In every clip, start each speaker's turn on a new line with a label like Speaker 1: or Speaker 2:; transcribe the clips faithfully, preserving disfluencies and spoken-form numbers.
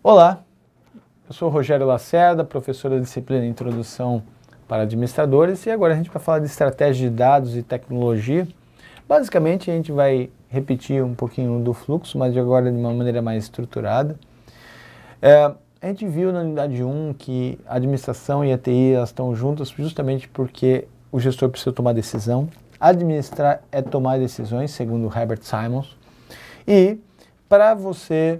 Speaker 1: Olá, eu sou o Rogério Lacerda, professor da disciplina Introdução para Administradores, e agora a gente vai falar de estratégia de dados e tecnologia. Basicamente a gente vai repetir um pouquinho do fluxo, mas agora de uma maneira mais estruturada. É, a gente viu na unidade um que a administração e a T I elas estão juntas justamente porque o gestor precisa tomar decisão. Administrar é tomar decisões, segundo Herbert Simons. E para você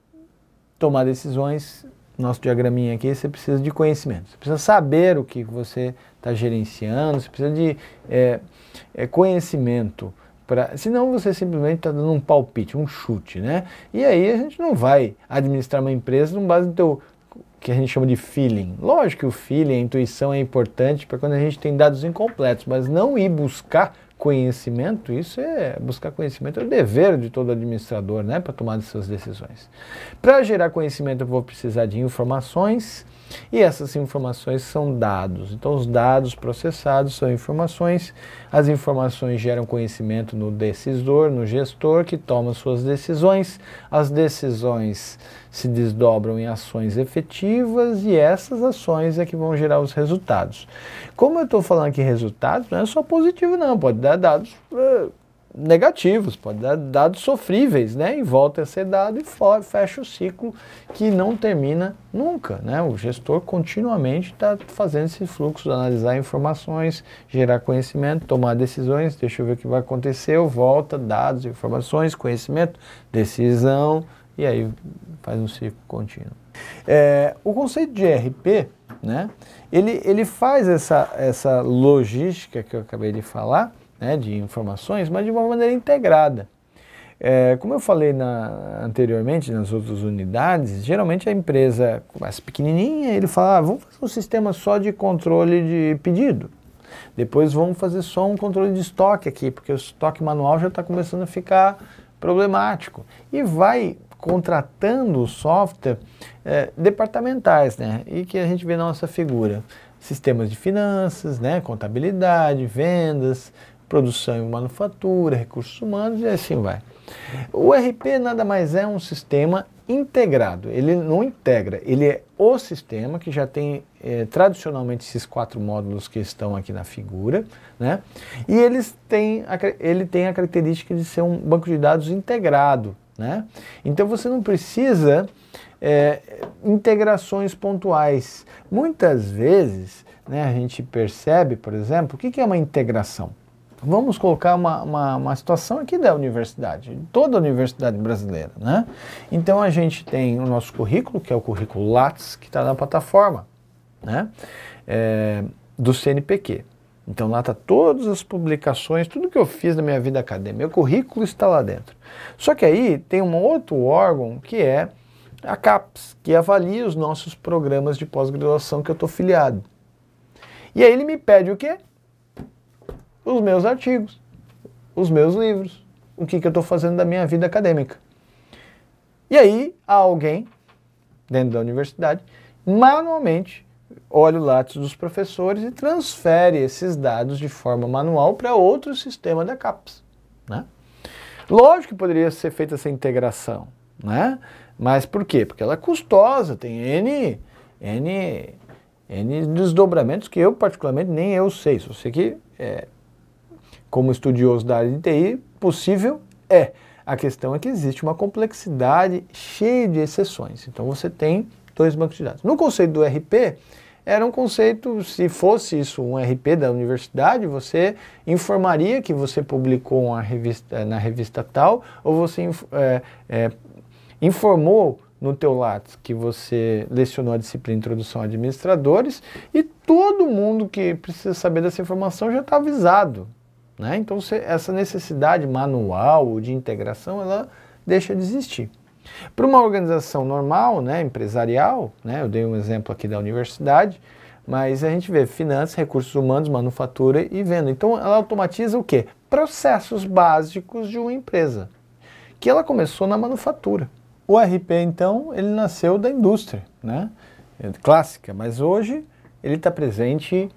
Speaker 1: tomar decisões, nosso diagraminha aqui, você precisa de conhecimento. Você precisa saber o que você está gerenciando, você precisa de é, é, conhecimento. Pra, senão você simplesmente está dando um palpite, um chute, né? E aí a gente não vai administrar uma empresa com base no teu, que a gente chama de feeling. Lógico que o feeling, a intuição é importante para quando a gente tem dados incompletos, mas não ir buscar conhecimento, isso é, buscar conhecimento é o dever de todo administrador, né, para tomar as suas decisões. Para gerar conhecimento eu vou precisar de informações, e essas informações são dados. Então os dados processados são informações, as informações geram conhecimento no decisor, no gestor, que toma suas decisões, as decisões se desdobram em ações efetivas e essas ações é que vão gerar os resultados. Como eu estou falando aqui resultados, não é só positivo não, pode dar dados uh, negativos, pode dar dados sofríveis, né? E volta a ser dado e for, fecha o ciclo que não termina nunca, né? O gestor continuamente está fazendo esse fluxo, analisar informações, gerar conhecimento, tomar decisões, deixa eu ver o que vai acontecer, volta, dados, informações, conhecimento, decisão, e aí faz um ciclo contínuo. É, o conceito de E R P, né, ele, ele faz essa, essa logística que eu acabei de falar, né, de informações, mas de uma maneira integrada. É, como eu falei na, anteriormente, nas outras unidades, geralmente a empresa começa pequenininha, ele fala, ah, vamos fazer um sistema só de controle de pedido. Depois vamos fazer só um controle de estoque aqui, porque o estoque manual já está começando a ficar problemático. E vai contratando o software é, departamentais, né? E que a gente vê na nossa figura. Sistemas de finanças, né? Contabilidade, vendas, produção e manufatura, recursos humanos e assim vai. O E R P nada mais é um sistema integrado, ele não integra, ele é o sistema que já tem é, tradicionalmente esses quatro módulos que estão aqui na figura, né? E eles têm a, ele tem a característica de ser um banco de dados integrado, né? Então você não precisa é, integrações pontuais. Muitas vezes, né, a gente percebe, por exemplo, o que, que é uma integração? Vamos colocar uma, uma, uma situação aqui da universidade, toda a universidade brasileira, né? Então a gente tem o nosso currículo, que é o currículo Lattes, que está na plataforma, né? É, do C N P Q. Então lá está todas as publicações, tudo que eu fiz na minha vida acadêmica, meu currículo está lá dentro. Só que aí tem um outro órgão que é a CAPES, que avalia os nossos programas de pós-graduação que eu estou filiado. E aí ele me pede o quê? Os meus artigos, os meus livros, o que, que eu estou fazendo da minha vida acadêmica. E aí há alguém, dentro da universidade, manualmente olha o Lattes dos professores e transfere esses dados de forma manual para outro sistema da CAPES, né? Lógico que poderia ser feita essa integração, né? Mas por quê? Porque ela é custosa, tem N, N, N desdobramentos que eu particularmente nem eu sei, só sei que é, como estudioso da área de T I, possível é. A questão é que existe uma complexidade cheia de exceções. Então você tem dois bancos de dados. No conceito do R P, era um conceito, se fosse isso um R P da universidade, você informaria que você publicou uma revista, na revista tal, ou você é, é, informou no teu Lattes que você lecionou a disciplina Introdução a Administradores, e todo mundo que precisa saber dessa informação já está avisado. Né? Então você, essa necessidade manual ou de integração, ela deixa de existir. Para uma organização normal, né, empresarial, né, eu dei um exemplo aqui da universidade, mas a gente vê finanças, recursos humanos, manufatura e venda. Então ela automatiza o quê? Processos básicos de uma empresa, que ela começou na manufatura. O R P, então, ele nasceu da indústria, né, clássica, mas hoje ele está presente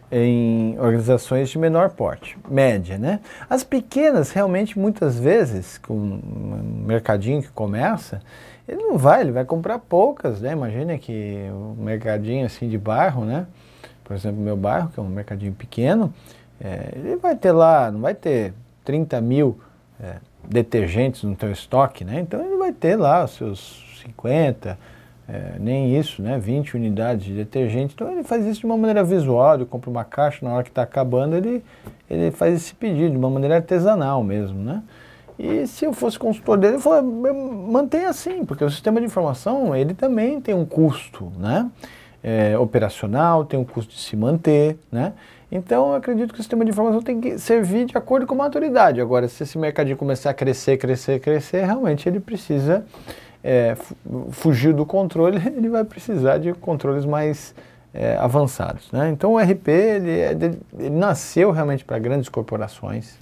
Speaker 1: em organizações de menor porte, média, né? As pequenas, realmente, muitas vezes, com um mercadinho que começa, ele não vai, ele vai comprar poucas, né? Imagina que o mercadinho assim de bairro, né? Por exemplo, meu bairro, que é um mercadinho pequeno, é, ele vai ter lá, não vai ter trinta mil é, detergentes no teu estoque, né? Então ele vai ter lá os seus cinquenta, é, nem isso, né? vinte unidades de detergente. Então ele faz isso de uma maneira visual, ele compra uma caixa, na hora que está acabando ele, ele faz esse pedido, de uma maneira artesanal mesmo, né? E se eu fosse consultor dele, eu falaria, mantenha assim, porque o sistema de informação, ele também tem um custo, né? É, operacional, tem um custo de se manter, né? Então, eu acredito que o sistema de informação tem que servir de acordo com a maturidade. Agora, se esse mercadinho começar a crescer, crescer, crescer, realmente ele precisa é, fugir do controle, ele vai precisar de controles mais é, avançados, né? Então, o R P, ele, é de, ele nasceu realmente para grandes corporações,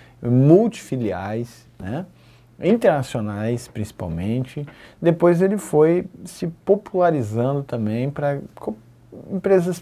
Speaker 1: multifiliais, né? Internacionais principalmente. Depois ele foi se popularizando também para empresas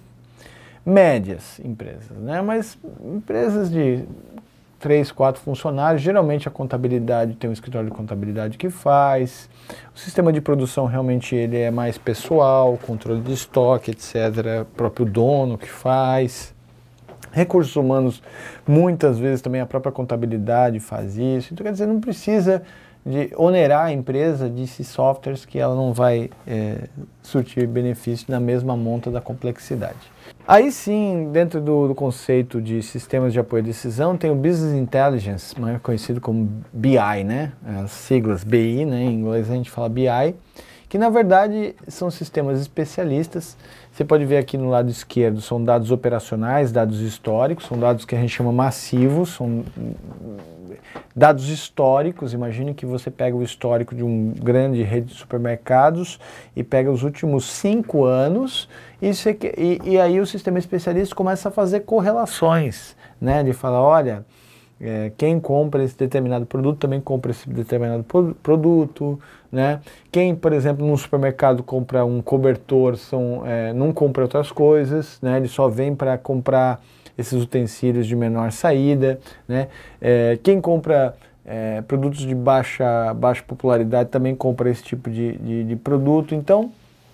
Speaker 1: médias, empresas, né? Mas empresas de três, quatro funcionários, geralmente a contabilidade tem um escritório de contabilidade que faz. O sistema de produção realmente ele é mais pessoal, controle de estoque, etcétera. O próprio dono que faz. Recursos humanos, muitas vezes também a própria contabilidade faz isso. Então, quer dizer, não precisa de onerar a empresa de softwares que ela não vai é, surtir benefício na mesma monta da complexidade. Aí sim, dentro do, do conceito de sistemas de apoio à decisão, tem o Business Intelligence, mais conhecido como B I, né? As siglas B I, né? Em inglês a gente fala B I, que na verdade são sistemas especialistas. Você pode ver aqui no lado esquerdo, são dados operacionais, dados históricos, são dados que a gente chama massivos, são dados históricos. Imagine que você pega o histórico de uma grande rede de supermercados e pega os últimos cinco anos e, você, e, e aí o sistema especialista começa a fazer correlações, né? De falar, olha, É, quem compra esse determinado produto também compra esse determinado pro, produto, né? Quem, por exemplo, no supermercado compra um cobertor, são, é, não compra outras coisas, né? Ele só vem para comprar esses utensílios de menor saída, né? É, quem compra é, produtos de baixa, baixa popularidade também compra esse tipo de, de, de produto. Então,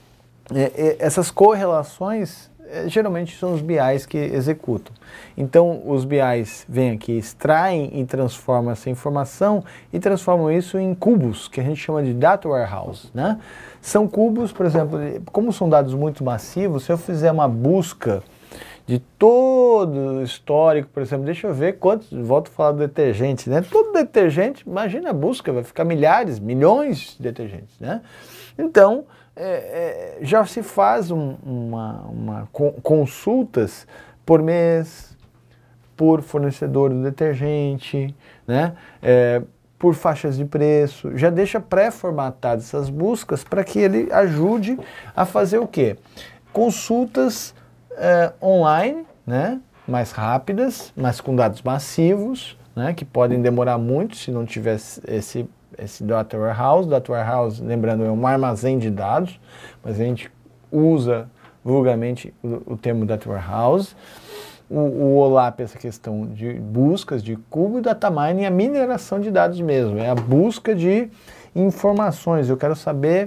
Speaker 1: é, é, essas correlações geralmente são os B Is que executam. Então, os B Is vêm aqui, extraem e transformam essa informação e transformam isso em cubos, que a gente chama de Data Warehouse, né? São cubos, por exemplo, como são dados muito massivos, se eu fizer uma busca de todo o histórico, por exemplo, deixa eu ver quantos, volto a falar do detergente, né? Todo detergente, imagina a busca, vai ficar milhares, milhões de detergentes, né? Então, É, é, já se faz um, uma, uma consultas por mês, por fornecedor do detergente, né? É, por faixas de preço, já deixa pré-formatadas essas buscas para que ele ajude a fazer o quê? Consultas é, online, né? Mais rápidas, mas com dados massivos, né? Que podem demorar muito se não tiver esse esse Data Warehouse. Data Warehouse, lembrando, é um armazém de dados, mas a gente usa vulgarmente o, o termo Data Warehouse. O, o OLAP é essa questão de buscas de cubo, e o Data Mining é a mineração de dados mesmo, é a busca de informações. Eu quero saber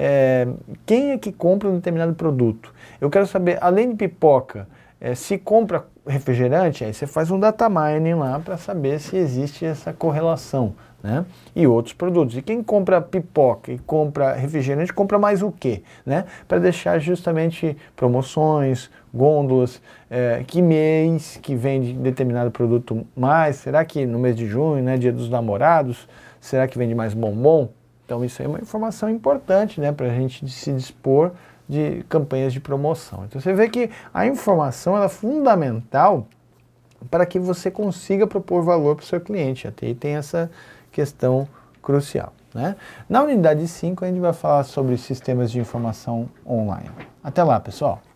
Speaker 1: é, quem é que compra um determinado produto. Eu quero saber, além de pipoca, é, se compra refrigerante, aí você faz um Data Mining lá para saber se existe essa correlação, né? E outros produtos. E quem compra pipoca e compra refrigerante, compra mais o quê? Né? Para deixar justamente promoções, gôndolas, é, que mês que vende determinado produto mais, será que no mês de junho, né, dia dos namorados, será que vende mais bombom? Então isso aí é uma informação importante, né, para a gente se dispor de campanhas de promoção. Então você vê que a informação ela é fundamental para que você consiga propor valor para o seu cliente. Até aí tem essa questão crucial, né? Na unidade cinco a gente vai falar sobre sistemas de informação online. Até lá, pessoal!